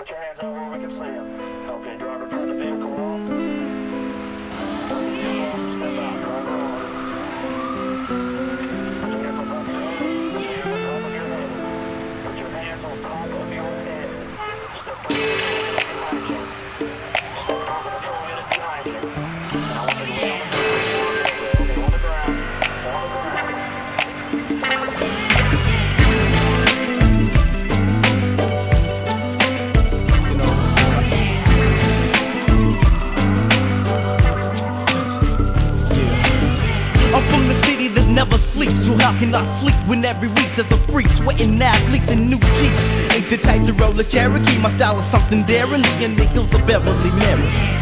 Put your hands out where we can see them. Okay, driver, turn the vehicle off. Turn the vehicle off, step out, driver on. Put your hands on top of your head. Put your hands on top of your head. Put your hands on top of your head. Step over the control unit behind you. Step over the control unit behind you. And I want you to lay on the ground. Okay, on the ground. On the ground. I'm from the city that never sleeps, so how can I sleep when every week there's a freak sweating athletes in new Jeeps? Ain't the type to roll a Cherokee, my style is something daring, in the hills of Beverly, Maryland.